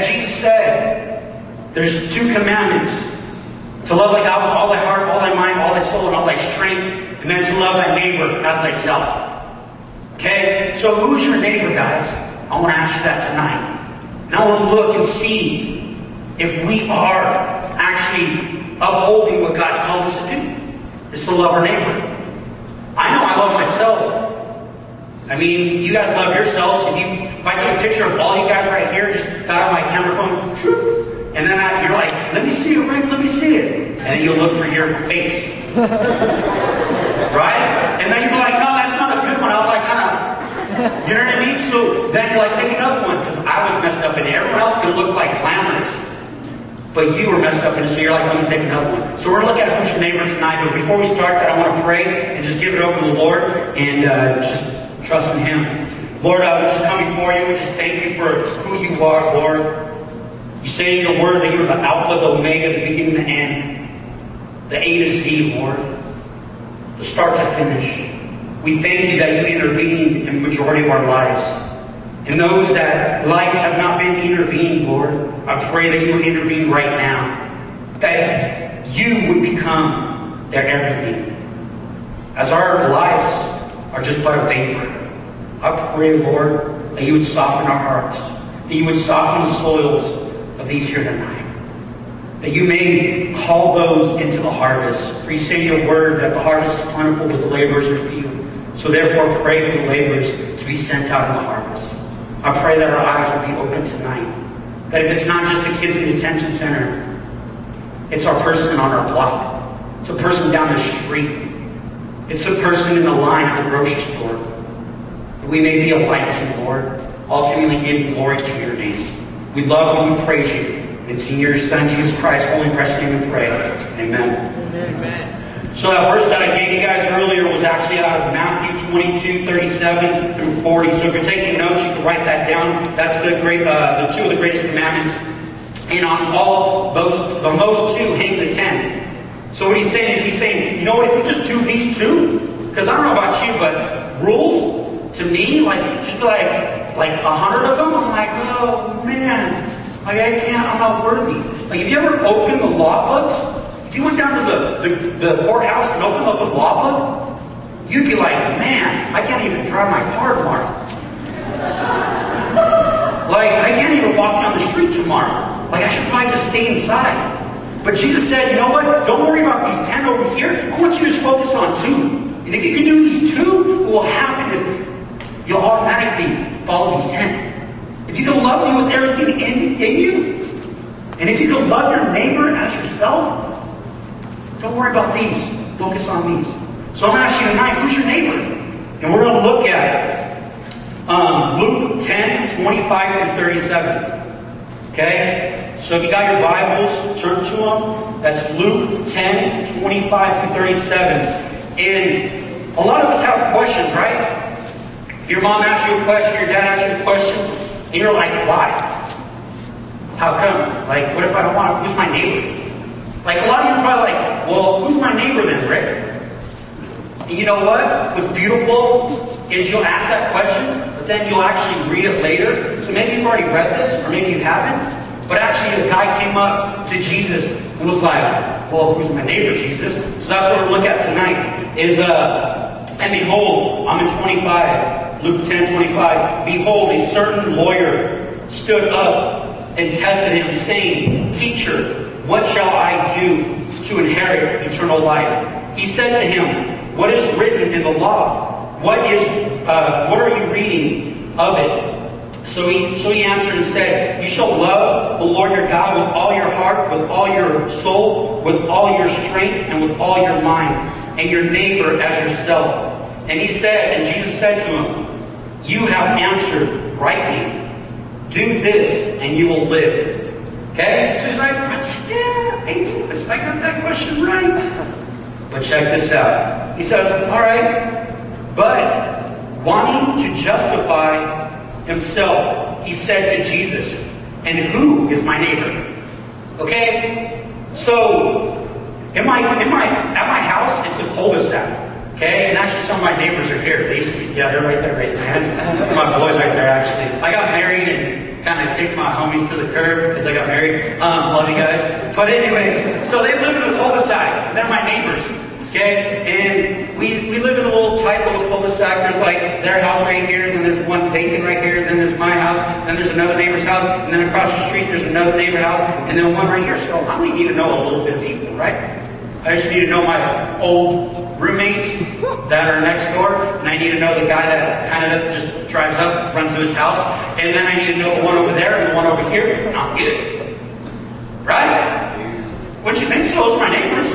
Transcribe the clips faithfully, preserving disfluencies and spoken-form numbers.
Jesus said, there's two commandments. To love thy God with all thy heart, all thy mind, all thy soul, and all thy strength. And then to love thy neighbor as thyself. Okay? So who's your neighbor, guys? I want to ask you that tonight. And I want to look and see if we are actually upholding what God called us to do. It's to love our neighbor. I know I love myself. I mean, you guys love yourselves. If you, if I take a picture of all you guys right here, just got out my camera phone, and then I, you're like, let me see it, Rick, let me see it. And then you'll look for your face. Right? And then you'll be like, no, that's not a good one. I was like, kind of, you know what I mean? So then you're like, take another one, because I was messed up in it. Everyone else could look like glamorous. But you were messed up in it, so you're like, let me take another one. So we're going to look at who's your neighbor tonight. But before we start that, I want to pray and just give it over to the Lord and uh, just trust in Him. Lord, I would just come before you and just thank you for who you are, Lord. You say in your word that you are the Alpha, the Omega, the beginning, the end. The A to Z, Lord. The start to finish. We thank you that you intervened in the majority of our lives. And those that lives have not been intervened, Lord, I pray that you would intervene right now. That you would become their everything. As our lives are just but a vapor, I pray, Lord, that you would soften our hearts. That you would soften the soils of these here tonight. That you may call those into the harvest. For you say in your word that the harvest is plentiful, but the laborers are few. So therefore pray for the laborers to be sent out in the harvest. I pray that our eyes will be open tonight. That if it's not just the kids in the detention center, it's our person on our block. It's a person down the street. It's a person in the line at the grocery store. That we may be a light to, Lord, ultimately giving glory to your name. We love and we praise you. It's in your Son, Jesus Christ, holy and precious name we pray. Amen. Amen. So that verse that I gave you guys earlier was actually out of Matthew twenty-two, thirty-seven through forty. So if you're taking notes, you can write that down. That's the great, uh, the two of the greatest commandments. And on all those, the most two hang the ten. So what he's saying is he's saying, you know what, if you just do these two, because I don't know about you, but rules, to me, like, just like, like a hundred of them, I'm like, oh man, like I can't, I'm not worthy. Like, have you ever opened the law books? If you went down to the, the, the courthouse and opened up the law book, you'd be like, man, I can't even drive my car tomorrow. Like, I can't even walk down the street tomorrow. Like, I should probably just stay inside. But Jesus said, you know what? Don't worry about these ten over here. I want you to just focus on two. And if you can do these two, what will happen is you'll automatically follow these ten. If you can love me with everything in, in you, and if you can love your neighbor as yourself, don't worry about these. Focus on these. So I'm going to ask you tonight, who's your neighbor? And we're going to look at um, Luke ten, twenty-five through thirty-seven. Okay? So if you got your Bibles, turn to them. That's Luke ten, twenty-five through thirty-seven. And a lot of us have questions, right? Your mom asks you a question, your dad asks you a question, and you're like, why? How come? Like, what if I don't want to? Who's my neighbor? Like, a lot of you are probably like, well, who's my neighbor then, Rick? And you know what? What's beautiful is you'll ask that question, but then you'll actually read it later. So maybe you've already read this, or maybe you haven't. But actually, a guy came up to Jesus and was like, well, who's my neighbor, Jesus? So that's what we'll look at tonight. Is, uh, and behold, I'm in twenty-five, Luke ten, twenty-five. Behold, a certain lawyer stood up and tested him, saying, Teacher, what shall I do to inherit eternal life? He said to him, what is written in the law? What is, uh, what are you reading of it? So he, so he answered and said, you shall love the Lord your God with all your heart, with all your soul, with all your strength, and with all your mind, and your neighbor as yourself. And he said, and Jesus said to him, you have answered rightly. Do this, and you will live. Okay? So he's like, yeah, I, I got that question right. But check this out. He says, all right, but wanting to justify himself, he said to Jesus, and who is my neighbor? Okay? So, in my, in my, at my house, it's a cul-de-sac. Okay? And actually some of my neighbors are here. They, yeah, they're right there raising their hands. My boys right there, actually. I got married and kind of kicked my homies to the curb because I got married. Um, love you guys. But anyways, so they live in the cul-de-sac. They're my neighbors. Okay? And we, we live in a little tight little cul-de-sac. There's like their house right here, then there's one vacant right here, then there's my house, then there's another neighbor's house, and then across the street there's another neighbor's house, and then one right here. So I only need to know a little bit of people, right? I just need to know my old roommates that are next door, and I need to know the guy that kind of just drives up, runs to his house, and then I need to know the one over there and the one over here, and I'll get it. Right? Wouldn't you think so? Those are my neighbors.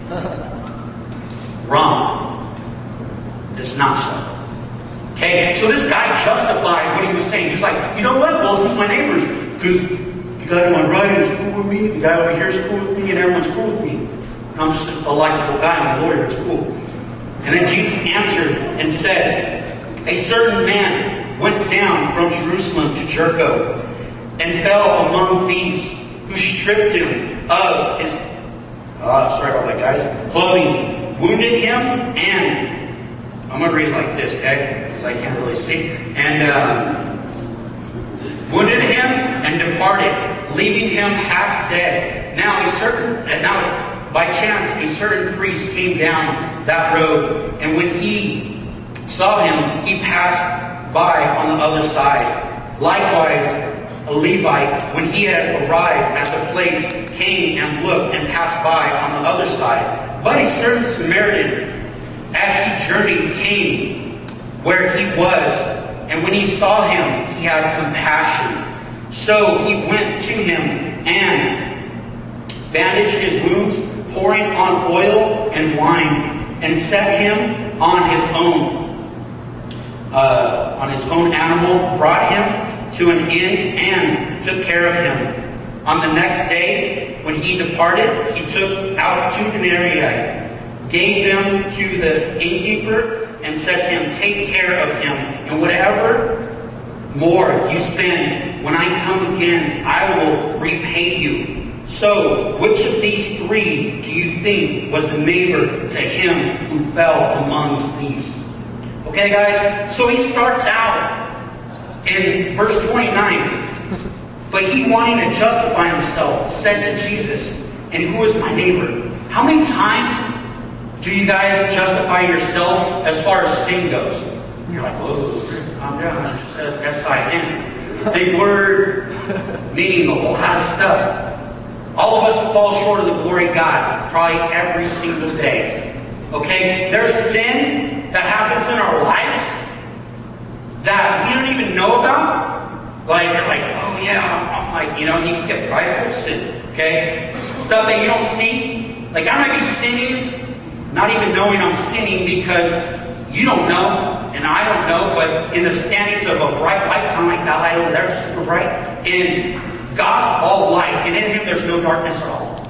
Wrong. It's not so. Okay? So this guy justified what he was saying. He was like, you know what? Well, who's my neighbors? Because the guy to my right is cool with me, the guy over here is cool with me, and everyone's cool with me. I'm just a likable guy, I'm a lawyer, it's cool. And then Jesus answered and said, a certain man went down from Jerusalem to Jericho and fell among thieves who stripped him of his, uh, sorry about that guys, clothing, wounded him, and, I'm going to read it like this, okay, because I can't really see, and uh, wounded him and departed, leaving him half dead. Now a certain, now by chance, a certain priest came down that road, and when he saw him, he passed by on the other side. Likewise, a Levite, when he had arrived at the place, came and looked and passed by on the other side. But a certain Samaritan, as he journeyed, came where he was, and when he saw him, he had compassion. So he went to him and bandaged his wounds, pouring on oil and wine, and set him on his own, uh, on his own animal, brought him to an inn, and took care of him. On the next day, when he departed, he took out two denarii, gave them to the innkeeper, and said to him, take care of him, and whatever more you spend, when I come again, I will repay you. So, which of these three do you think was the neighbor to him who fell amongst thieves? Okay, guys, so he starts out in verse twenty-nine. But he, wanting to justify himself, said to Jesus, and who is my neighbor? How many times do you guys justify yourself as far as sin goes? And you're like, whoa, calm down. I just said S I N. Big word, meaning a lot of stuff. All of us fall short of the glory of God probably every single day. Okay? There's sin that happens in our lives that we don't even know about. Like, you're like, oh yeah, I'm, I'm like, you know, you can get prideful sin. Okay? Stuff that you don't see. Like, I might be sinning, not even knowing I'm sinning because you don't know, and I don't know, but in the standings of a bright light, kind of like that light over there, super bright, and God's all light, and in Him there's no darkness at all.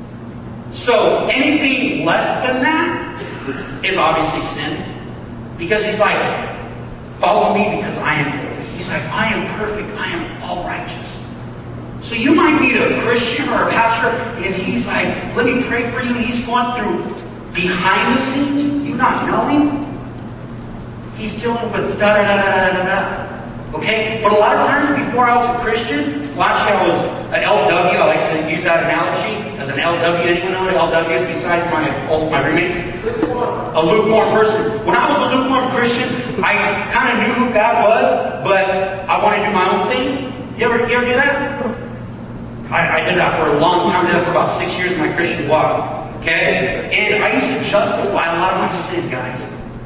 So anything less than that is obviously sin. Because He's like, follow me because I am holy. He's like, I am perfect, I am all righteous. So you might meet a Christian or a pastor, and he's like, let me pray for you, and he's going through behind the scenes, you not knowing. He's dealing with da da da da da da da. Okay? But a lot of times before I was a Christian, well, actually I was an L W. I like to use that analogy as an L W. Anyone know what L W is besides my all my roommates? A lukewarm person. When I was a lukewarm Christian, I kind of knew who God was, but I wanted to do my own thing. You ever, you ever do that? I, I did that for a long time. I did that for about six years in my Christian walk. Okay? And I used to justify a lot of my sin, guys.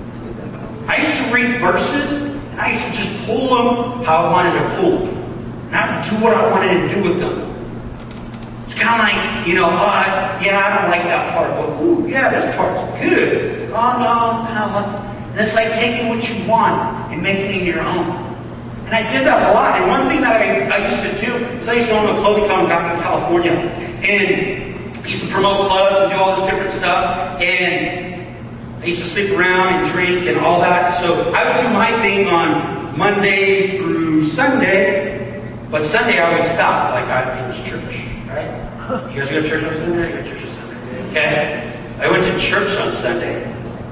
I used to read verses, and I used to just pull them how I wanted to pull them. And I would do what I wanted to do with them. It's kind of like, you know, oh, I, yeah, I don't like that part. But, ooh, yeah, this part's good. Oh, no, no. And it's like taking what you want and making it your own. And I did that a lot. And one thing that I, I used to do is I used to own a clothing company back in California. And I used to promote clubs and do all this different stuff. And I used to sleep around and drink and all that. So I would do my thing on Monday through Sunday. But Sunday I would stop. Like I, it was church. Right? You guys go to church on Sunday? I go to church on Sunday. Okay? I went to church on Sunday.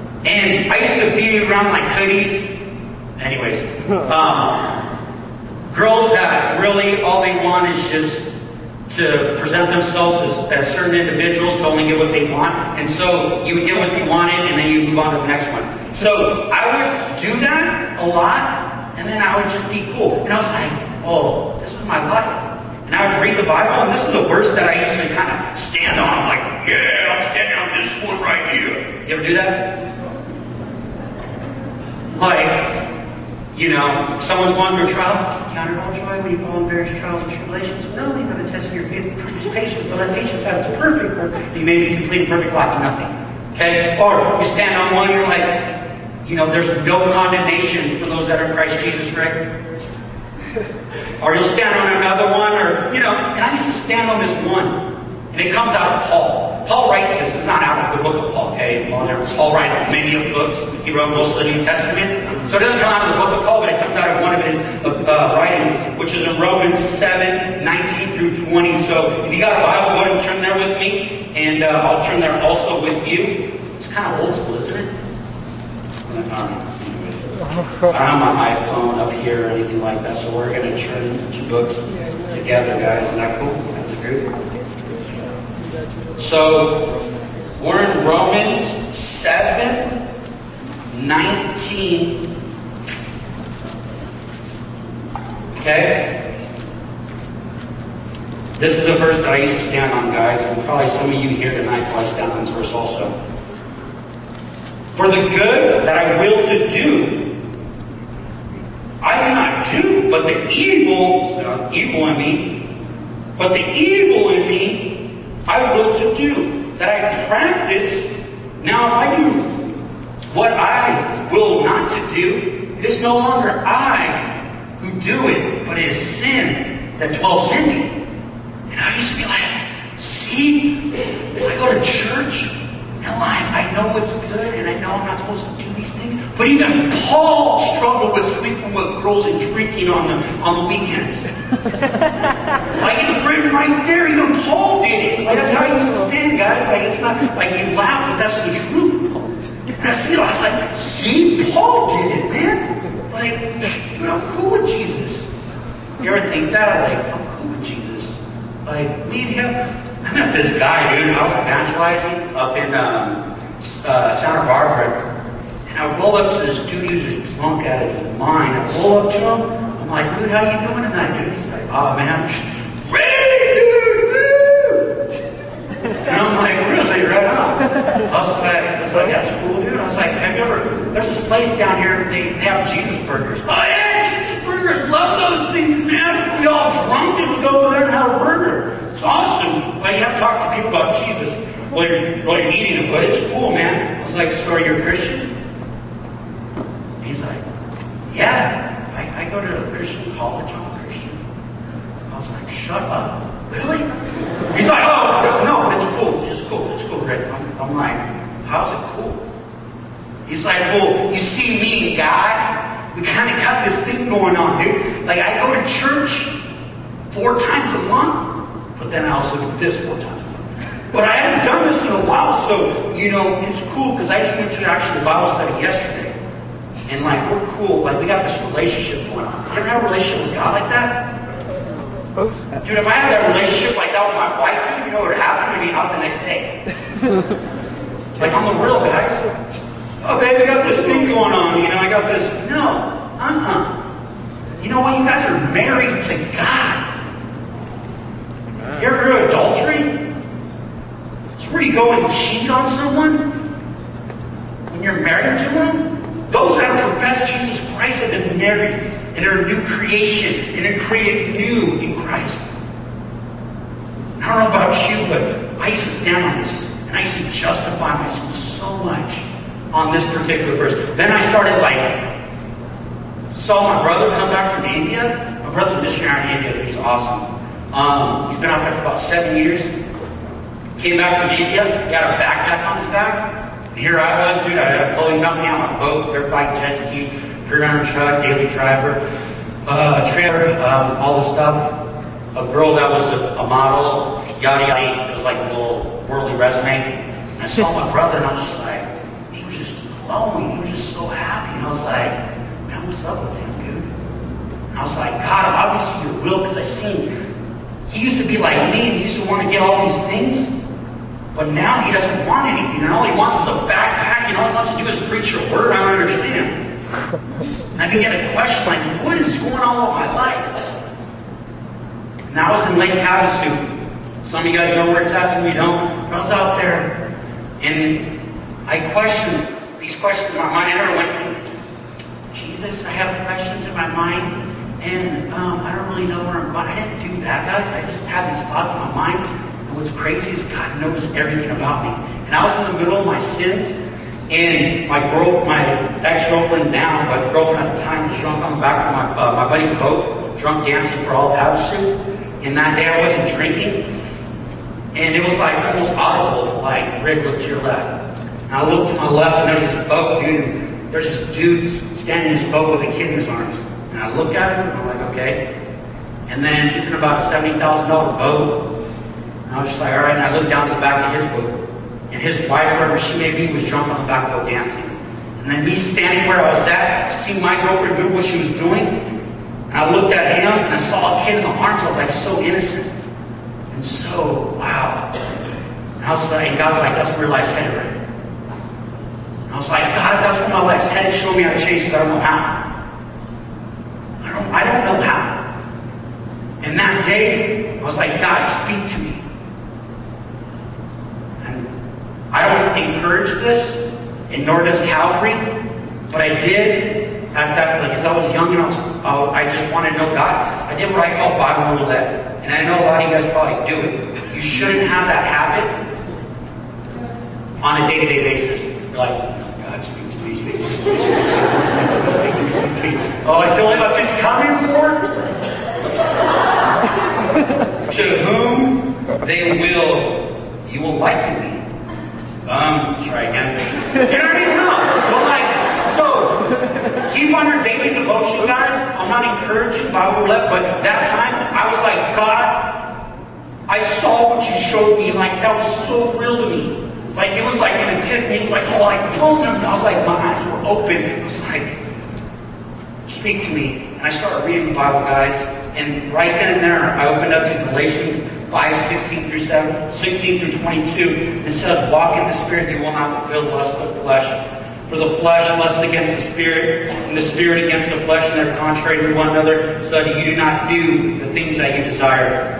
And I used to be around like hoodies. Anyways. Um, girls that really all they want is just to present themselves as, as certain individuals, to only get what they want. And so you would get what you wanted, and then you move on to the next one. So I would do that a lot, and then I would just be cool. And I was like, oh, this is my life. And I would read the Bible, and this is a verse that I used to kind of stand on. I'm like, yeah, I'm standing on this one right here. You ever do that? Like, you know, someone's going through a trial. Count it all joy when you fall in various trials and tribulations. No, you have a test of your faith, produce patience. But that patience has its perfect work. You may be complete and perfect, lacking nothing. Okay? Or you stand on one, you're like, you know, there's no condemnation for those that are in Christ Jesus, right? Or you'll stand on another one, or, you know, and I used to stand on this one. And it comes out of Paul. Paul writes this. It's not out of the book of Paul, okay? Paul, never, Paul writes many of books. He wrote most of the New Testament. So it doesn't come out of the book of Paul, but it comes out of one of his uh, writings, which is in Romans seven, nineteen through twenty. So if you got a Bible, go ahead and turn there with me. And uh, I'll turn there also with you. It's kind of old school, isn't it? Um, I don't have my iPhone up here or anything like that, so we're going to turn the two books together, guys. Isn't that cool? That's good. So, we're in Romans seven, nineteen. Okay? This is a verse that I used to stand on, guys, and probably some of you here tonight probably stand on this verse also. For the good that I will to do, I do not do, but the evil, uh, evil in me, but the evil in me, I will to do, that I practice, now I do what I will not to do. It is no longer I who do it, but it is sin that dwells in me. And I used to be like, see, I go to church, and I, I know what's good, and I know I'm not supposed to do these things. But even Paul struggled with sleeping with girls and drinking on the on the weekends. Like, it's written right there. Even Paul did it. Like, that's how you used to stand, guys. Like, it's not like you laugh, but that's the truth. And I see it. I was like, see, Paul did it, man. Like, dude, I'm cool with Jesus. You ever think that? Like, I'm cool with Jesus. Like, me and him. I met this guy, dude. I was evangelizing up in um, uh, Santa Barbara. And I roll up to this dude. He was just drunk out of his mind. I roll up to him. I'm like, dude, how you doing tonight, dude? He's like, oh, man, I'm ready, dude, woo! And I'm like, really, right on. I was like, I was like, that's cool, dude. I was like, have you ever, there's this place down here, they, they have Jesus burgers. Oh, yeah, Jesus burgers, love those things, man. We all drunk and we go over there and have a burger. It's awesome. But you have to talk to people about Jesus while you're, while you're eating them, but it's cool, man. I was like, so are you a Christian? He's like, yeah. I, I go to a Christian college, I'm a Christian. I was like, shut up. Really? He's like, oh, no, it's cool. It's cool. It's cool, Rick. I'm, I'm like, how's it cool? He's like, well, you see me and God, we kind of got this thing going on, dude. Like, I go to church four times a month, but then I also do this four times a month. But I haven't done this in a while, so, you know, it's cool because I just went to actually a Bible study yesterday. And like, we're cool. Like, we got this relationship going on. You ever have a relationship with God like that? Dude, if I had that relationship like that with my wife, dude, you know what would happen? We'd be out the next day. Like, on the real, guys. Oh, babe, I got this thing going on. You know, I got this. No. Uh-uh. You know what? You guys are married to God. You ever heard of adultery? It's where you go and cheat on someone when you're married to them. Those that profess Jesus Christ have been married and are a new creation and are created new in Christ. I don't know about you, but I used to stand on this and I used to justify myself so much on this particular verse. Then I started like, saw my brother come back from India. My brother's a missionary in India. He's awesome. Um, he's been out there for about seven years. Came back from India. He had a backpack on his back. Here I was, dude. I had a pulling company on my boat, dirt bike, jet ski, three-runner truck, daily driver, uh, a trailer, um, all this stuff. A girl that was a, a model, yada yada. It was like a little worldly resume. And I saw my brother, and I was just like, he was just glowing. He was just so happy. And I was like, man, what's up with him, dude? And And I was like, God, obviously your will, because I seen he used to be like me, and he used to want to get all these things. But now he doesn't want anything. And all he wants is a backpack, and all he wants to do is preach your word. I don't understand. And I began to question, like, what is going on with my life? And I was in Lake Havasu. Some of you guys know where it's at, some of you don't. I was out there, and I questioned these questions in my mind. I never went, Jesus, I have questions in my mind. And um, I don't really know where I'm going. I didn't do that, guys. I just had these thoughts in my mind. And what's crazy is God knows everything about me. And I was in the middle of my sins. And my girl, my ex-girlfriend now, my girlfriend at the time, was drunk on the back of my, uh, my buddy's boat, drunk dancing for all of Havasu. And that day I wasn't drinking. And it was like almost audible, like, Rick, look to your left. And I looked to my left, and there's this boat, dude. And there's this dude standing in his boat with a kid in his arms. And I look at him, and I'm like, okay. And then he's in about a seventy thousand dollars boat. And I was just like, all right. And I looked down to the back of his boat. And his wife, whoever she may be, was drunk on the back boat dancing. And then me standing where I was at, seeing my girlfriend do what she was doing. And I looked at him, and I saw a kid in the arms. I was like, so innocent. And so, wow. And I was like, and God's like, that's where your life's headed, right? And I was like, God, if that's where my life's headed, show me how to change, because I don't know how. I don't know how. And that day, I was like, God, speak to me. And I don't encourage this, and nor does Calvary, but I did at that, because I was young and I, was, uh, I just wanted to know God. I did what I call Bible roulette. And I know a lot of you guys probably do it. You shouldn't have that habit on a day-to-day basis. You're like, God, speak to me, speak to me, speak to me. Oh, I feel like it's coming, Lord. To whom they will, you will liken me. Um, try again. You know what I mean? No. But like, so, keep on your daily devotion, guys. I'm not encouraging Bible roulette, but that time, I was like, God, I saw what you showed me. Like, that was so real to me. Like, it was like an epiphany. It was like, oh, I told him. I was like, my eyes were open. It was like, speak to me. And I started reading the Bible, guys. And right then and there, I opened up to Galatians five, sixteen through seven, sixteen through twenty-two. It says, walk in the Spirit, you will not fulfill the lust of the flesh. For the flesh lusts against the Spirit, and the Spirit against the flesh, and they're contrary to one another, so that you do not do the things that you desire.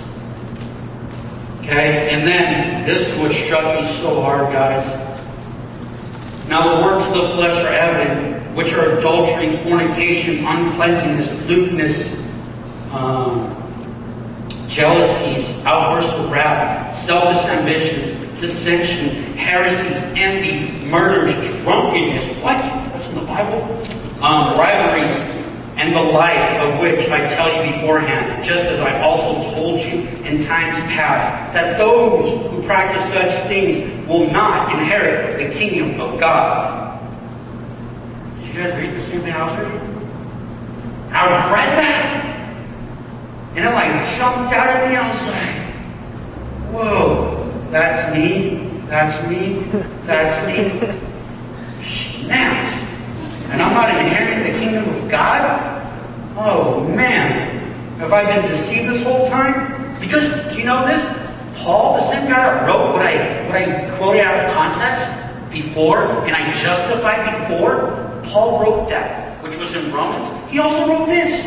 Okay? And then, this is what struck me so hard, guys. Now the works of the flesh are evident, which are adultery, fornication, uncleanness, lewdness, um, jealousies, outbursts of wrath, selfish ambitions, dissension, heresies, envy, murders, drunkenness. What? What's in the Bible? Um, rivalries, and the like, of which I tell you beforehand, just as I also told you in times past, that those who practice such things will not inherit the kingdom of God. Did you guys read the same thing I was reading? I read that, and it like jumped out at me. I was like, whoa, that's me, that's me, that's me. Snaps. And I'm not inheriting the kingdom of God? Oh man, have I been deceived this whole time? Because, do you know this? Paul, the same guy that wrote what I, what I quoted out of context before, and I justified before, Paul wrote that, which was in Romans. He also wrote this.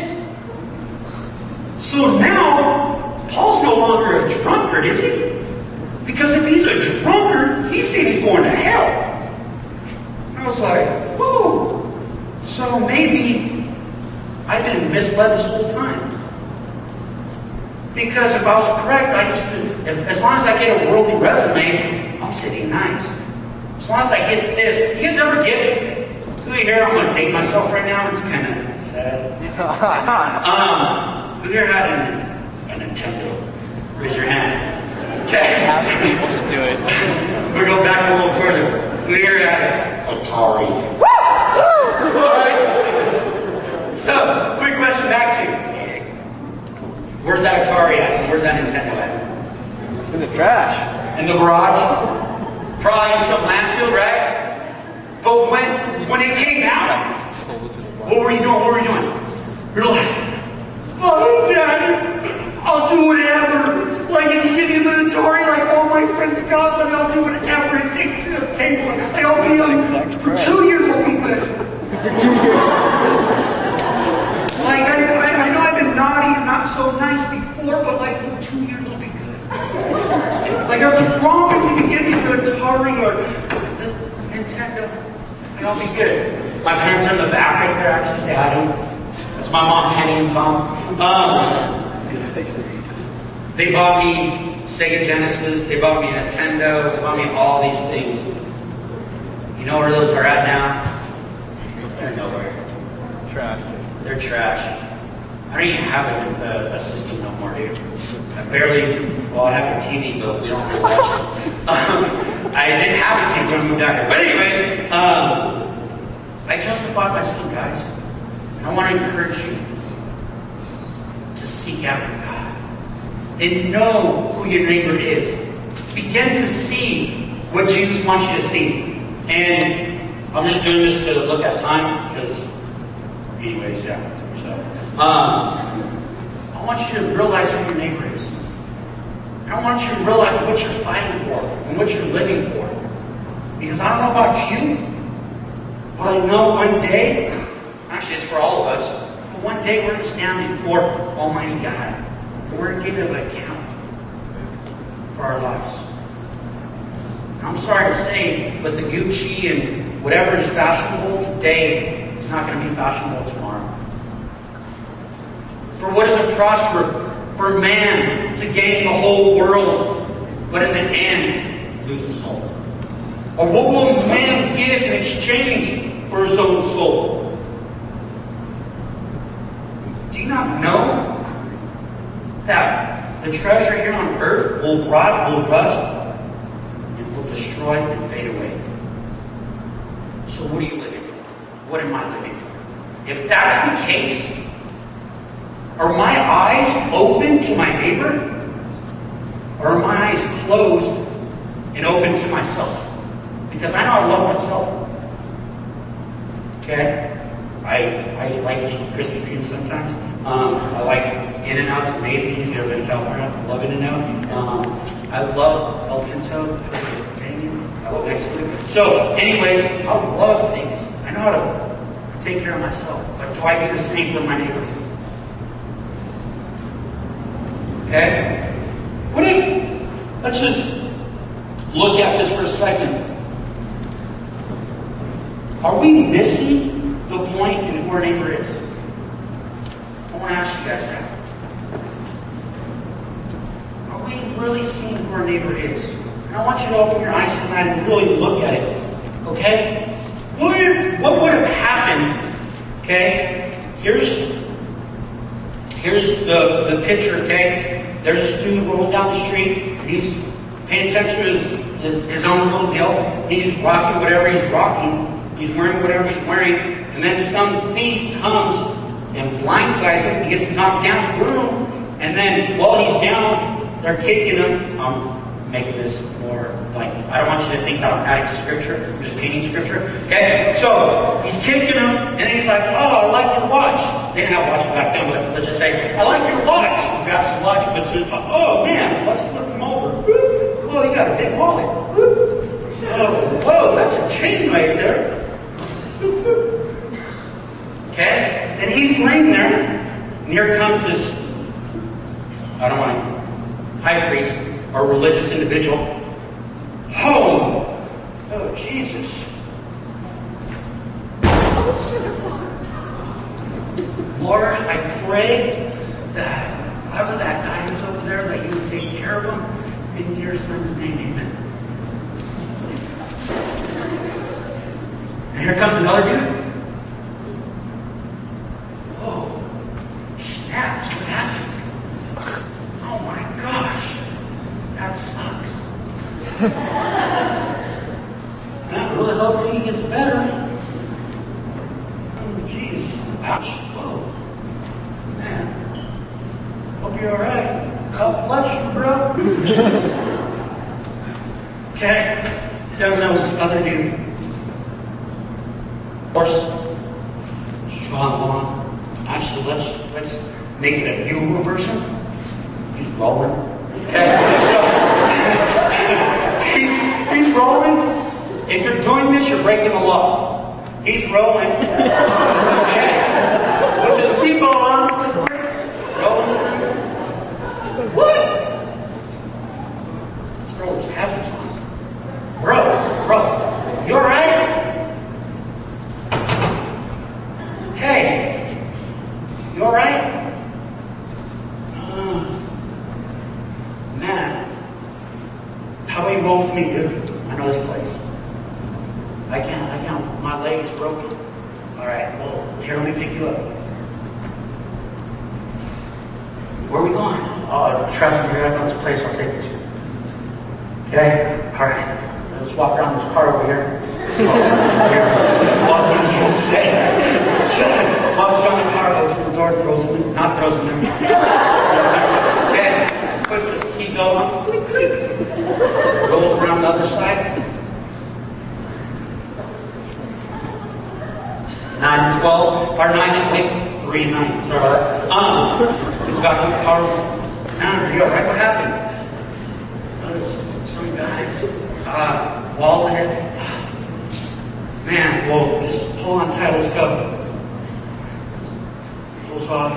So now, Paul's no longer a drunkard, is he? Because if he's a drunkard, he's saying he's going to hell. I was like, whoa. So maybe I've been misled this whole time. Because if I was correct, I used to, if, as long as I get a worldly resume, I'm sitting nice. As long as I get this, you guys ever get, who here, I'm going to date myself right now, it's kind of sad. um, who here had a, a Nintendo? Raise your hand. Okay. People should do it. We'll go back a little further. Who here had Atari? Alright. So, quick question back to you. Where's that Atari at? Where's that Nintendo at? In the trash. In the garage? Probably in some landfill, right? But when when it came out, what were you doing? What were you doing? You're like, oh, Daddy, I'll do whatever. Like, if you give me a little Tory, like all my friends got, but I'll do whatever it takes to obtain one. Like, I'll be on, for two years, I'll be good. For two years. Like, I, I, I know I've been naughty and not so nice before, but like, for two years, I'll be good. Like, I promise if you give me the Atari or the Nintendo, like, I'll be good. My parents are in the back right there, actually say hi to them. That's my mom, Penny and Tom. Um, they bought me Sega Genesis, they bought me a Nintendo, they bought me all these things. You know where those are at now? They're nowhere. Trash. They're trash. I don't even have a, a, a system no more, dude. I barely, well, I have a T V, but we don't really watch it. Um, I didn't have a T V when I moved out here. But anyways, um, I justify my sin, guys. And I want to encourage you to seek after God. And know who your neighbor is. Begin to see what Jesus wants you to see. And I'm just doing this to look at time, because anyways, yeah. So, um, I want you to realize who your neighbor is. I want you to realize what you're fighting for and what you're living for. Because I don't know about you, but I know one day, actually it's for all of us, but one day we're going to stand before Almighty God. And we're going to give an account for our lives. I'm sorry to say, but the Gucci and whatever is fashionable today is not going to be fashionable tomorrow. For what does it prosper for man to gain the whole world, but in the end lose his soul? Or what will man give in exchange for his own soul? Do you not know that the treasure here on earth will rot, will rust, and will destroy and fade away? So what are you living for? What am I living for? If that's the case, are my eyes open to my neighbor? Or are my eyes closed and open to myself? Because I know I love myself. Okay? I I like eating Krispy Kreme sometimes. Um, I like In-N-Out. It's amazing. If you've ever been to California, I love In-N-Out. Um, I love El Pinto. I love Mexican. So, anyways, I love things. I know how to take care of myself. But do I do the same for my neighbor? Okay? What if, let's just look at this for a second. Are we missing the point in who our neighbor is? I want to ask you guys that. Are we really seeing who our neighbor is? And I want you to open your eyes tonight and really look at it. Okay? What would, what would have happened? Okay? Here's Here's the, the picture, okay? There's a student who rolls down the street, and he's paying attention to his, his, his own little deal. He's rocking whatever he's rocking. He's wearing whatever he's wearing. And then some thief comes and blindsides him. He gets knocked down, boom. And then while he's down, they're kicking him. I'm making this more like, I don't want you to think that I'm adding to scripture. I'm just painting scripture. Okay? So, he's kicking him, and then he's like, oh, I like your watch. They didn't have watches back then, but let's just say, I like your watch. He grabs his watch, but says, oh man, let's flip him over. Oh, you got a big wallet. Oh, whoa, that's a chain right there. Okay? And he's laying there, and here comes this, I don't want to, high priest or religious individual. Oh, oh, Jesus. Lord, I pray that whoever that guy is over there, that you would take care of him in your son's name, amen. And here comes another dude. Oh, snaps, what happened? Oh my gosh, that sucks. I really hope he gets better. Oh, jeez. Ouch. Whoa. Man. Hope you're alright. God bless you, bro. Okay. Then there was this other dude. Horse. Strong one. Actually, so let's let's make it a newer version. He's rolling. So, he's he's rolling. If you're doing this, you're breaking the law. He's rolling. With the seatbelt on. Rolling. What? Let's throw his habits on. Bro, bro, you alright? Hey, you alright? Uh, man, how about you roll with me, dude? I know this place. I can't, I can't, my leg is broken. Alright, well, here, let me pick you up. Where are we going? Oh, trust me, I know this place, I'll take you. Okay? Alright. Let's walk around this car over here. Walk around the say. Walks around the car, opens the door, throws them in. Not throws them in. Okay. Puts the seatbelt on. Click, click. Rolls around the other side. Nine and twelve. Or nine and wait. Three and nine. Sorry. Um. He's got the car. Now, are you alright? What happened? Some guys. Uh, wall head. Man, well, just hold on tight, let's go. Pulls off.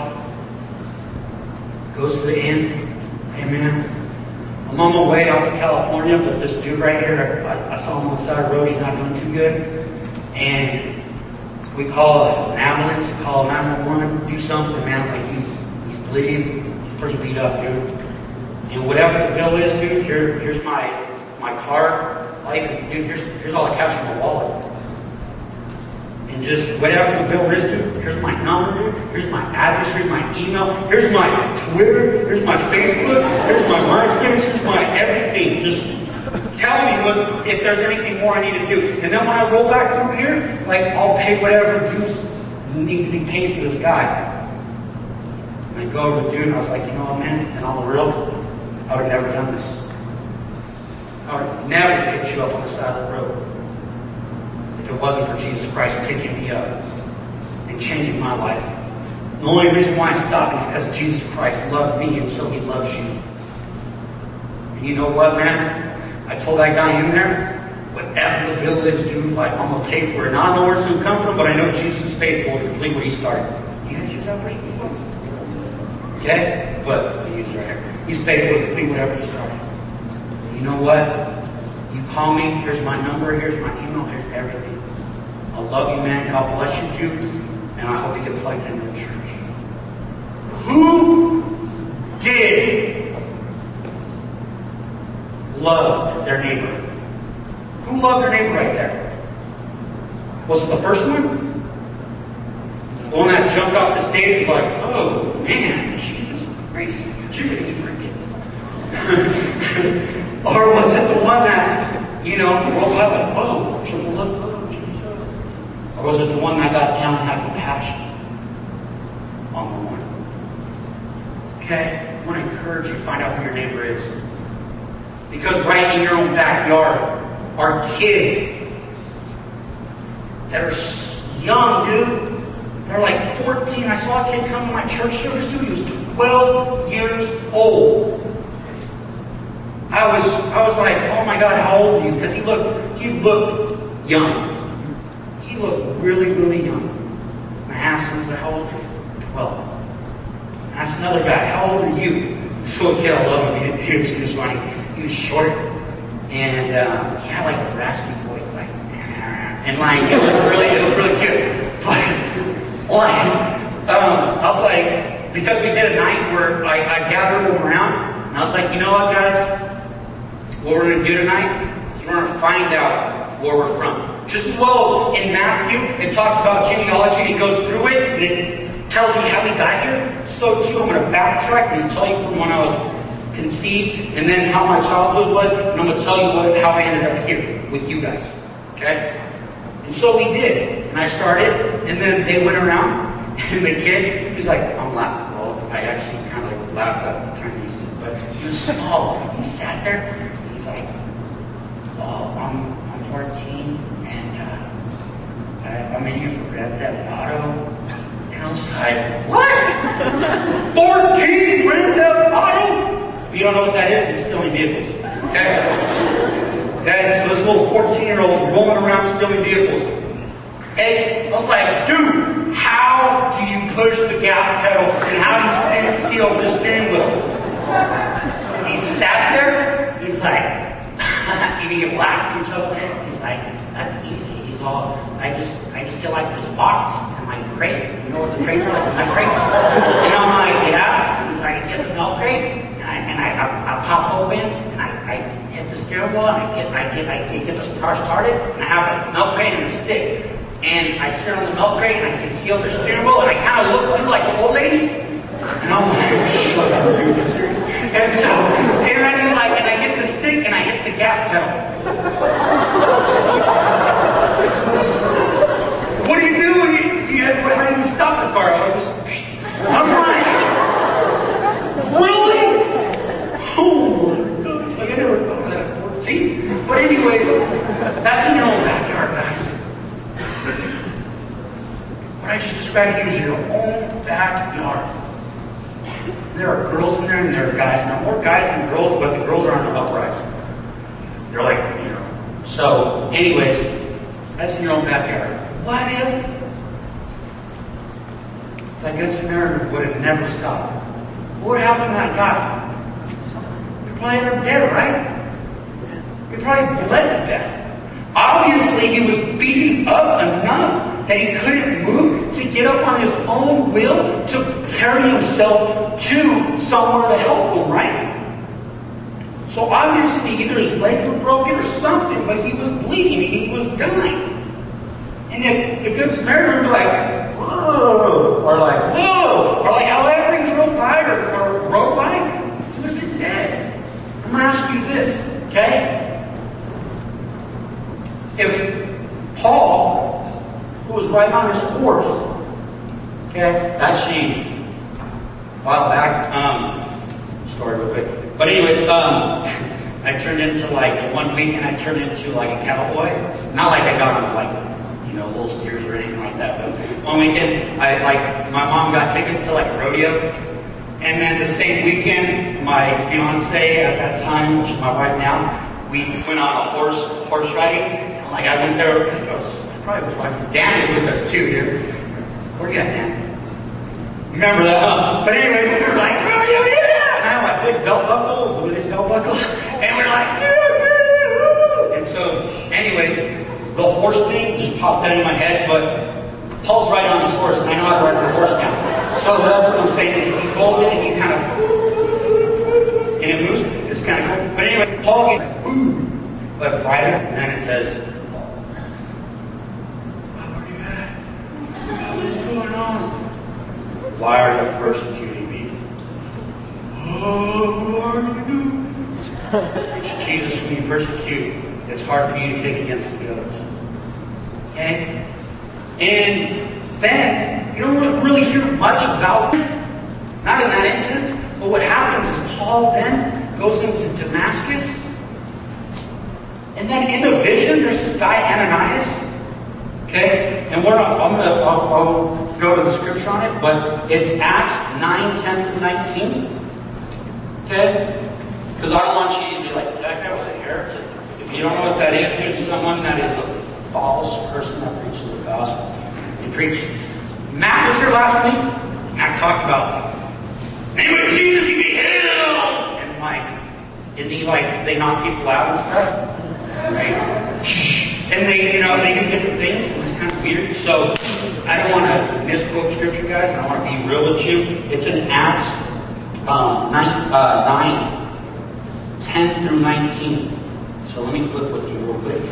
Goes to the inn. Hey, man, I'm on my way out to California, but this dude right here, I, I saw him on the side of the road, he's not doing too good. And we call an ambulance, call nine one one, do something, man, like he's, he's bleeding, he's pretty beat up, dude. And whatever the bill is, dude, here, here's my my card. Like, dude, here's, here's all the cash in my wallet. And just whatever the bill is, dude, here's my number, dude, here's my address, here's my email, here's my Twitter, here's my Facebook, here's my MySpace, here's my everything. Just tell me what, if there's anything more I need to do. And then when I roll back through here, like, I'll pay whatever dues need to be paid to this guy. And I go over to the dude, and I was like, you know what, man, and on the real, I would have never done this. I would have never picked you up on the side of the road if it wasn't for Jesus Christ picking me up and changing my life. The only reason why I stopped is because Jesus Christ loved me, and so he loves you. And you know what, man? I told that guy in there, whatever the bill is, dude, like, I'm going to pay for it. And I don't know where it's going to come from, but I know Jesus is faithful to complete what he started. You guys use that person before? Okay? But he's faithful to complete whatever he started. You know what? You call me, here's my number, here's my email, here's everything. I love you, man. God bless you, Jude. And I hope you get plugged into the church. Who did love their neighbor? Who loved their neighbor right there? Was it the first one? The one that jumped off the stage like, oh, man, Jesus Christ, you're going to forget. Or was it the one that, you know, rolled up and, oh, triple up, oh, Jesus. Or was it the one that got down and had compassion on the one? Okay? I want to encourage you to find out who your neighbor is. Because right in your own backyard are kids that are young, dude. They're like fourteen. I saw a kid come to my church service, dude. He was twelve years old. I was, I was like, oh my God, how old are you? Because he looked, he looked young. He looked really, really young. And I asked him, how old are you? twelve. I asked another guy, how old are you? So a kid, I love him. He, he, was, he was funny. He was short, and uh, he had like a raspy voice, like, and like it was really, it was really cute. But like, um, I was like, because we did a night where I, I gathered them around, and I was like, you know what, guys? What we're going to do tonight is we're going to find out where we're from. Just as well as in Matthew, it talks about genealogy, and it goes through it, and it tells you how we got here. So too, I'm going to backtrack and tell you from when I was conceived, and then how my childhood was, and I'm going to tell you what, how I ended up here with you guys. Okay? And so we did. And I started, and then they went around, and the kid, he's like, I'm laughing. Well, I actually kind of like laughed at the time he said, but he was small. He sat there, and he's like, oh, I'm, I'm fourteen, and uh, I, I'm in here for Grand Theft Auto. And I was like, what? fourteen Grand Theft Auto? If you don't know what that is, it's stealing vehicles. Okay? Okay? So this little fourteen-year-old rolling around stealing vehicles. Okay? I was like, dude, how do you push the gas pedal and how do you stand seal the steering wheel? He sat there, he's like, eating a black each other. He's like, that's easy. He's all, I just, I just get like this box and my crate. You know what the crates are like? My crate. And I'm like, yeah. He's like, I get the milk crate and I, and I, I, I pop open and I, I hit the steering wheel and I get, I get, I get this car started and I have a milk crate and a stick. And I sit on the milk crate and I conceal the steering wheel and I kind of look through like the old ladies. And I'm like, shut up, dude, this serious. And so, and then he's like, and I get the stick and I hit the gas pedal. What do you do when you, you how do you stop the car? I just, I'm like, really? Oh my God. Like I never thought of that at fourteen. But anyways, that's in your own backyard, guys. What I just described is your own backyard. There are girls in there and there are guys. Now, more guys than girls, but the girls are on the uprise. They're like, you know. So, anyways, that's in your own backyard. What if that good Samaritan would have never stopped? What would happen to that guy? He'd probably end up dead, right? He'd probably bled to death. Obviously, he was beaten up enough that he couldn't move to get up on his own will to carry himself to somewhere to help him, right? So obviously either his legs were broken or something, but he was bleeding, he was dying. And if the Good Samaritan would be like, whoa, or like, whoa, or like however he drove by or, or rode by, he would have been dead. I'm going to ask you this, okay? If Paul, who was riding on his horse, okay, actually, a while back, um, story real quick. But anyways, um, I turned into like, one weekend I turned into like a cowboy. Not like I got on like, you know, little steers or anything like that, but one weekend, I like, my mom got tickets to like a rodeo. And then the same weekend, my fiance at that time, which is my wife now, we went on a horse, horse riding. Like I went there, I think I was, I probably was watching. Dan was with us too, dude. Where you at, Dan? Remember that, huh? But anyway, we were like, oh yeah, yeah! And I had my big belt buckle, Louis belt buckle, and we're like, yeah, yeah. And so, anyways, the horse thing just popped out in my head, but Paul's riding on his horse, and I know how to ride the horse now. So that's what I'm saying is you hold it and you kind of, and it moves. It's kind of cool. But anyway, Paul gets, ooh, but rider, and then it says, why are you persecuting me? Oh, what are you? It's Jesus whom you persecute. It's hard for you to kick against the others. Okay? And then, you don't really hear much about it. Not in that incident. But what happens is Paul then goes into Damascus. And then in the vision, there's this guy, Ananias. Okay? And we're not, I'm gonna, I'll, I'll go to the scripture on it, but it's Acts nine, ten through nineteen. Okay? Because I don't want you to be like, that guy was a heretic. If you don't know what that is, there's someone that is a false person that preaches the gospel. He preached. Matt was here last week. Matt talked about, name of Jesus, you be held! And like, and he like, they knock people out and stuff. Right? And they, you know, they do different things, and it's kind of weird. So, I don't want to misquote scripture, guys. I want to be real with you. It's in Acts um, nine, uh, nine, ten through nineteen. So let me flip with you real quick.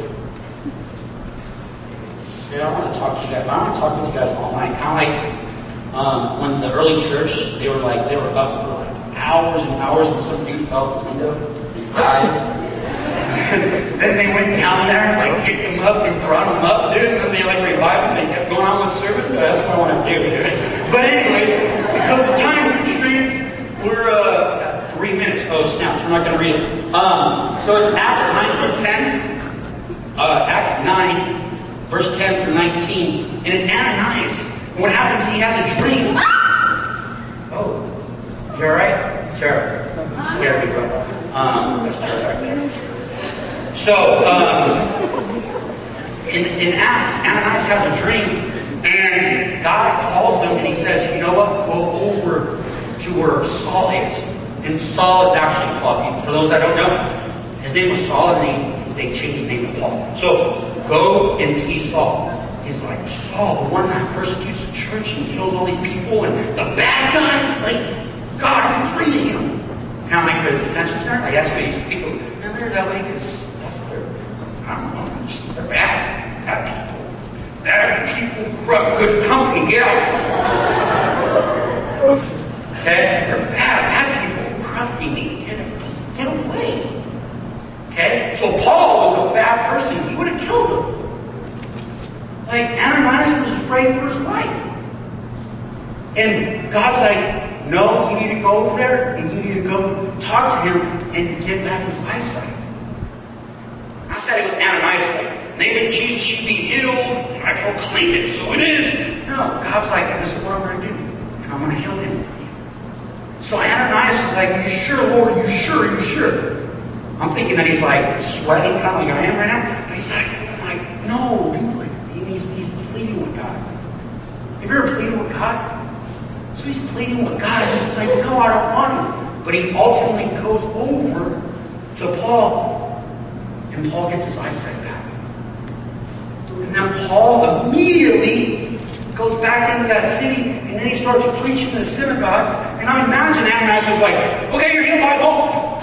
See, I want to talk to you guys. I want to talk with you guys all night. Kind of like um, when the early church, they were like, they were up for like hours and hours, and some dude fell out the window and died. Then they went down there and like picked them up and brought them up, dude. And then they like revived them. They kept going on with service. That's what I want to do, dude. But anyways, because of time constraints, we're uh, three minutes. Oh snaps, we're not going to read it. Um, so it's Acts nine through ten. Uh, Acts nine, verse ten through nineteen, and it's Ananias. And what happens, he has a dream. Oh, you alright? Tara. There we go. Um, there's Tara back there. So, um, in, in Acts, Ananias has a dream, and God calls him, and he says, you know what? Go over to where Saul is. And Saul is actually Paul. For those that don't know, his name was Saul, and they, they changed his name to Paul. So, go and see Saul. He's like, Saul, the one that persecutes the church and kills all these people, and the bad guy, like, God, free to him. Kind of like the detention center. Like, that's what these people, and they're that way because that's their, I don't know, they're bad. Bad people. Bad people corrupt good company. Get out. Okay? They're bad. Bad people corrupting me. Get, get away. Okay? So Paul was a bad person. He would have killed him. Like, Ananias was afraid for his life. And God's like, no, you need to go over there and you need to go talk to him and get back his eyesight. Not that it was Ananias like, name of Jesus should be healed, and I proclaim it, so it is. No, God's like, this is what I'm going to do, and I'm going to heal him. So Ananias is like, you sure, Lord? You sure? You sure? I'm thinking that he's like sweating, kind of like I am right now. But he's like, oh my, no, dude, like, he's, he's pleading with God. Have you ever pleaded with God? So he's pleading with God. He's like, no, I don't want him. But he ultimately goes over to Paul, and Paul gets his eyesight back. And then Paul immediately goes back into that city, and then he starts preaching in the synagogues. And I imagine Ananias was like, okay, you're healed by Paul.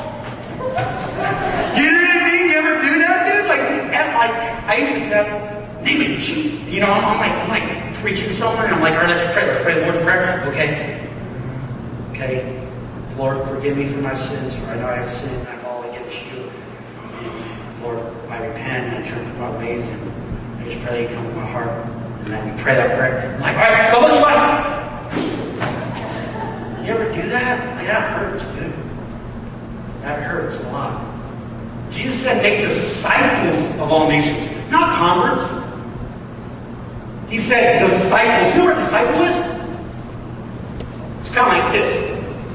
You know what I mean? You ever do that, dude? Like, at, like I used to that name of Jesus. You know, I'm, I'm like, I'm like preaching to someone, and I'm like, all right, let's pray. Let's pray the Lord's Prayer. Okay. Okay. Lord, forgive me for my sins, for I know I have sinned, I fall against you. And Lord, I repent and I turn from my ways, and I just pray that you come to my heart. And then we pray that prayer. I'm like, all right, go this way. You ever do that? Like, that hurts, dude. That hurts a lot. Jesus said, make disciples of all nations, not converts. He said, disciples. You know what a disciple is? It's kind of like this.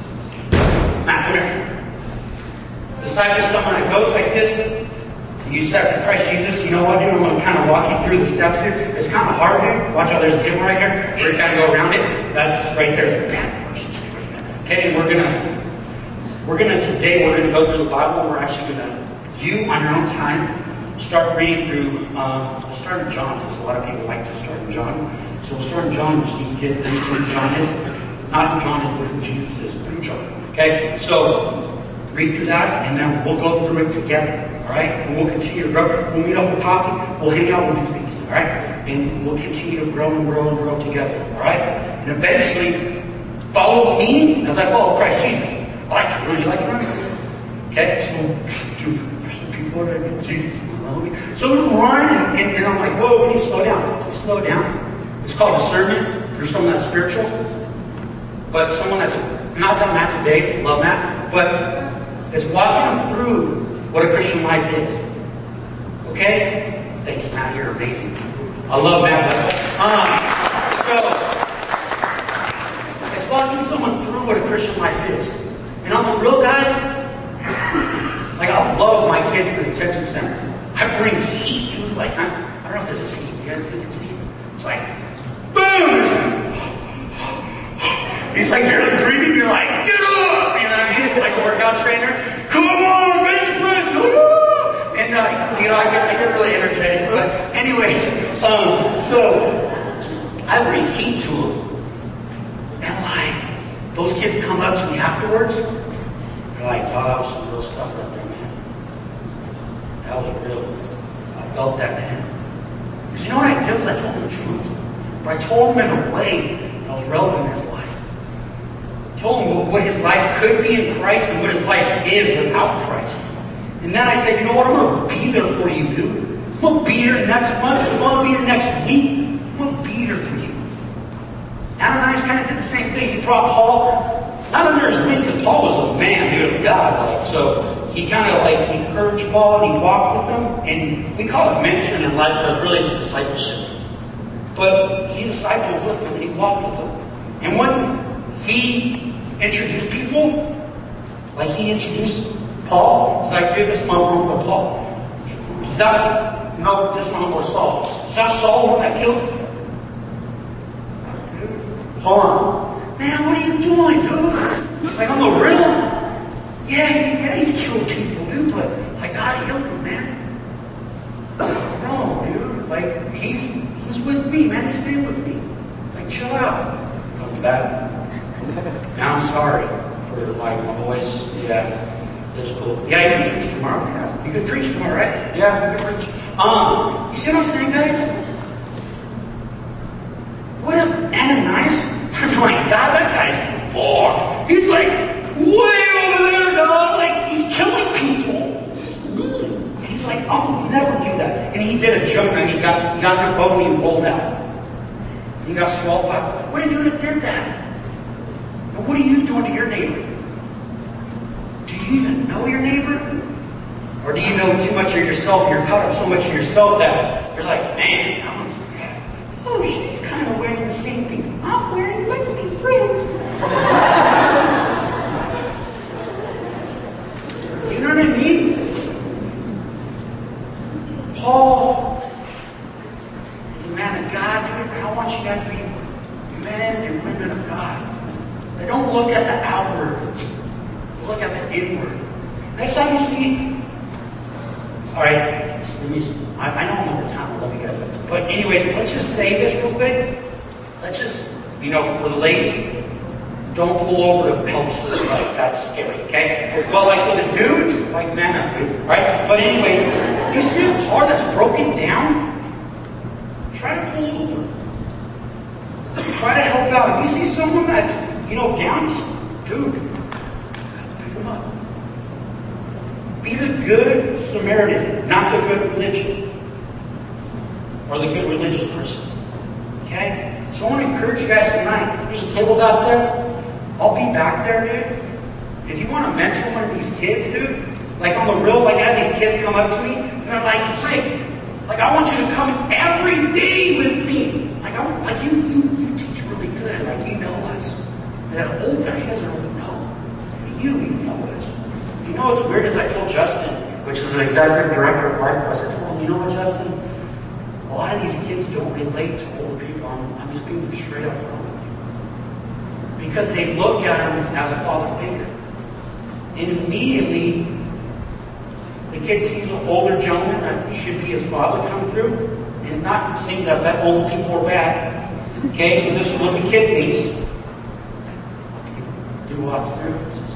Matt, come here. Disciple is someone that goes like this. You accept Christ Jesus. You know what, dude? I'm going to kind of walk you through the steps here. It's kind of hard, dude. Watch out, there's a table right here. We're going to go around it. That's right there's a bad person. Okay, and we're going to, we're going to, today, we're going to go through the Bible. And we're actually going to, you on your own time, start reading through, um, we'll start in John, because a lot of people like to start in John. So we'll start in John, so you can get into who John is. Not who John is, but who Jesus is, through John. Okay, so read through that, and then we'll go through it together. All right, and we'll continue to grow. We'll meet up for coffee. We'll hang out. We'll do things. All right, and we'll continue to grow and grow and grow together. All right, and eventually follow me as I follow Christ Jesus. I like to run. You like to run? Okay, so there's some people that are Jesus. So we run, and, and, and I'm like, whoa, we need to slow down. So we slow down. It's called discernment for someone that's spiritual, but someone that's not done that today. Love that, but it's walking them through what a Christian life is. Okay? Thanks, Matt. You're amazing. I love that. Um, so, it's walking someone through what a Christian life is. And on the real, guys, like, I love my kids in the detention center. I bring heat, dude. Like, I, I don't know if this is heat. You guys think it's heat? It's like, boom! He's like, you're breathing. You're like, get up! You know what I mean? It's like a workout trainer. Come on, bench press! And, uh, you know, I get, I get really energetic. But anyways, um, so I bring heat to them. And, like, those kids come up to me afterwards. They're like, oh, that was some real stuff right there, man. That was real. I felt that, man. Because you know what I did was I told them the truth. But I told them in a way that was relevant in his life. I told him what his life could be in Christ and what his life is without Christ. And then I said, you know what, I'm going to be there for you, dude. I'm going to be here next month. I'm going to be here next week. I'm going to be here for you. Ananias kind of did the same thing. He brought Paul, not under his wing, because Paul was a man, dude, of God. Like, so he kind of like encouraged Paul and he walked with him. And we call it mentoring in life, but really it's discipleship. But he discipled with them and he walked with them. And when he introduced people, like he introduced Paul, he's like, dude, this is my homeboy Paul. Is that, no, this is my homeboy Saul. Is that Saul the one that killed him? Hold on. Man, what are you doing, dude? Like, on the real? Yeah, yeah, he's killed people, dude, but like God healed him, man. No, dude. Like, he's he's with me, man. He's staying with me. Like, chill out. Don't do that. Now I'm sorry for like my boys. Yeah, it's cool. Yeah, you can preach tomorrow. Yeah. You can preach tomorrow, right? Yeah, you can preach. Um, you see what I'm saying, guys? What if Ananias? I'm like, God, that guy's four. He's like way over there, dog. Like he's killing people. This is mean. And he's like, I'll never do that. And he did a joke, and he got he got in a boat and he rolled out. He got swallowed by. What if you would have did that? And what are you doing to your neighbor? Do you even know your neighbor? Or do you know too much of yourself and you're caught up so much in yourself that you're like, man, I want to do that. Oh, she's kind of wearing the same thing I'm wearing. Let's be friends. You know what I mean? Paul is a man of God, dude. I want you guys to be men and women of God. They don't look at the outward. They look at the inward. Next time you see... Alright, I, I know I'm over time. I love you guys. But anyways, let's just say this real quick. Let's just, you know, for the ladies, don't pull over to help. Like, that's scary, okay? Well, like for the dudes, like, man up, dude, right? But anyways, if you see a car that's broken down, try to pull over. Try to help out. If you see someone that's, you know, down, just, dude, pick them up. Be the good Samaritan, not the good religion. Or the good religious person. Okay? So I want to encourage you guys tonight. There's a table out there. I'll be back there, dude. If you want to mentor one of these kids, dude, like on the real, like I have these kids come up to me and they're like, Frank, like I want you to come every day with me. Like I want, like you, you, you teach really good. Like you know us. That old guy, he doesn't really know. But you, you know us. You know what's weird is I told Justin, which is the executive director of LifeQuest, I told him, you know what, Justin? A lot of these kids don't relate to older people. I'm, I'm just being straight up front with you. Because they look at him as a father figure. And immediately, the kid sees an older gentleman that should be his father come through. And not saying that, that old people are bad. Okay? But this is what the kid thinks. Do walk through.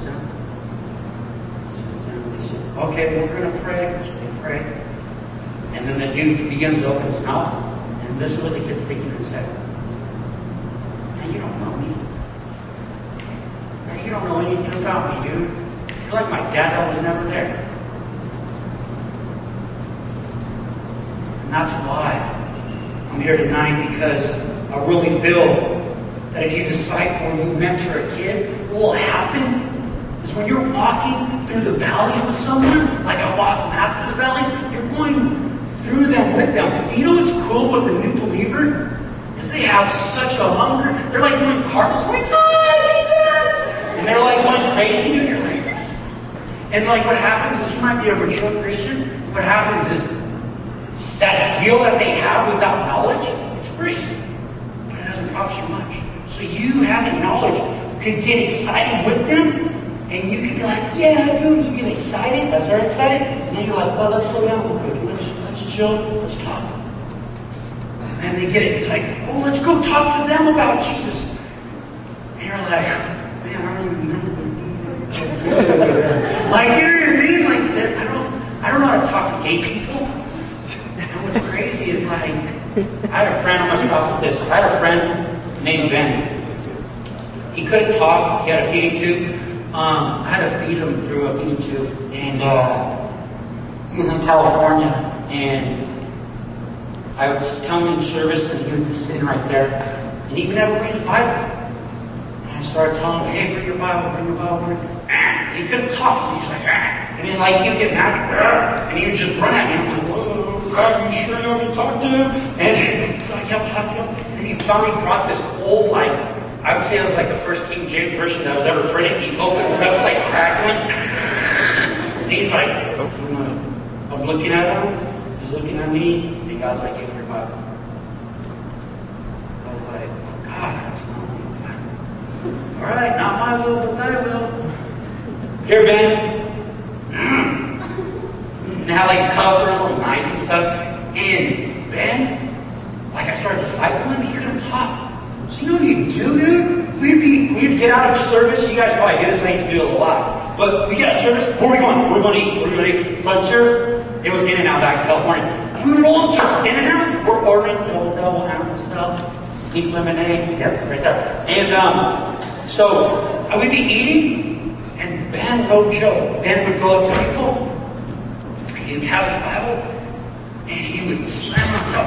Okay, we're going to pray. We're going to pray. And then the dude begins to open his mouth. And this is what the kid's thinking in his head. Man, you don't know me. Man, you don't know anything about me, dude. You're like my dad that was never there. And that's why I'm here tonight, because I really feel that if you disciple and you mentor a kid, what will happen is when you're walking through the valleys with someone, like I walk map through the valleys, you're going through them with them. You know what's cool with a new believer? Is they have such a hunger. They're like doing cartwheels. Like, oh, Jesus! And they're like going crazy. And you're like, and like what happens is you might be a mature Christian. What happens is that zeal that they have without knowledge, it's free. But it doesn't cost you much. So you having knowledge could get excited with them. And you could be like, yeah, dude, you get excited. That's very excited. And then you're like, well, let's slow down real quick. Let's, let's chill. Let's talk. And they get it. It's like, oh, let's go talk to them about Jesus. And you're like, man, I don't even remember what you Like, you know what I mean? Like, I don't, I don't know how to talk to gay people. And what's crazy is like, I had a friend, I'm going to stop with this. I had a friend named Ben. He couldn't talk. He had a feeding tube. Um, I had to feed him through a feeding tube, and uh, he was in California, and I was coming to service, and he was sitting right there, and he would never read his Bible. And I started telling him, hey, bring your Bible, bring your Bible, bring it. And he couldn't talk, and he was like, ah. And then like he would get mad, and he would just run at me. I'm like, whoa. are you sure you want me to talk to him? And so I kept talking to him. And then he finally brought this old, like, I would say it was like the first King James version that was ever printed. He opens it up, it's like crackling. And he's like, I'm looking at him, he's looking at me, and God's like, give me your Bible. I was like, God, that's not my Bible. All right, not my will, but thy will. Here, Ben. And had like covers, all nice and stuff. And Ben, like I started discipling him, he couldn't talk. So you know what he'd do, dude? We'd be, we'd get out of service. You guys probably do this. I used to do it a lot. But we get out of service. Where are we going? Where are we going to eat? Where are we going to eat? Frontier. It was In-N-Out back in California. We would roll into In-N-Out. We're ordering double, double, apple stuff. Pink lemonade. Yep, right there. And um, so uh, we'd be eating. And Ben, no joke, Ben would go up to people. He would have his Bible. And he would slam it up.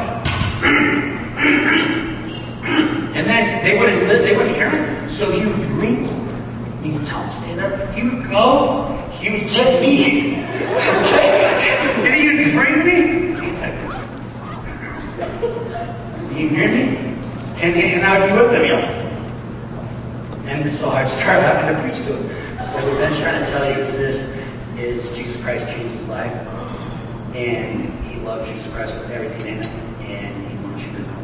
And then they wouldn't they wouldn't hear him. So he would leap. He would tell him to stay there. He would go. He would get me. Okay? And he would bring me. You hear me? And, and I would be with them, you know. And so I started having to preach to him. So what Ben's trying to tell you is this is Jesus Christ changed his life. And he loves Jesus Christ with everything in him. And he wants you to know.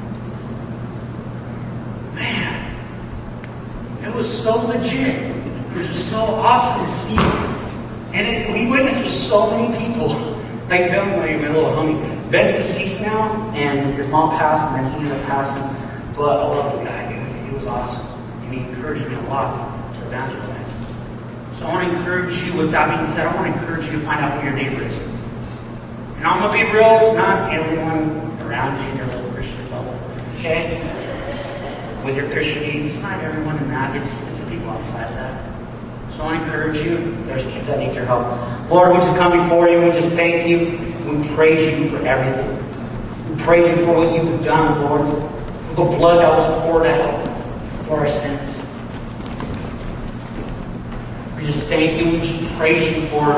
Man, it was so legit. It was just so awesome to see. And it, we witnessed to so many people. Like Ben, like my little homie. Ben's deceased now, and his mom passed, and then he ended up passing. But I love the guy, dude. He was awesome. And he encouraged me a lot to evangelize. So I want to encourage you, with that being said, I want to encourage you to find out who your neighbor is. And I'm going to be real, it's not everyone around you in your little Christian bubble. Okay? With your Christian needs, it's not everyone in that, it's, it's the people outside that. So I want to encourage you, there's kids that need your help. Lord, we just come before you, we just thank you, we praise you for everything. We praise you for what you've done, Lord, for the blood that was poured out for our sins. We just thank you, we just praise you for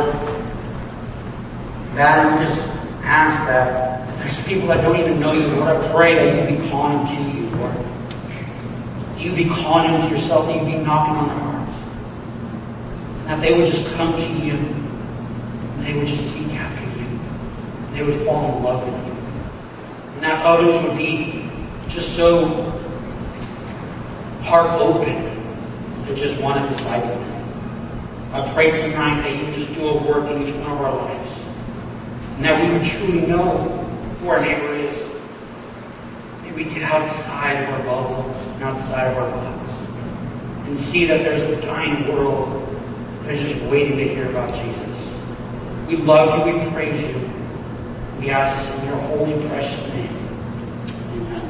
that, and we just ask that if there's people that don't even know you, Lord, I pray that you be calling to you, Lord. You be calling them to yourself, that you be knocking on their hearts. And that they would just come to you, and they would just seek after you. And they would fall in love with you. And that others would be just so heart open to just want to disciple them. I pray tonight that you would just do a work in each one of our lives. And that we would truly know who our neighbor is. That we get outside of our bubble and outside of our box. And see that there's a dying world that is just waiting to hear about Jesus. We love you, we praise you. We ask this in your holy, precious name. Amen.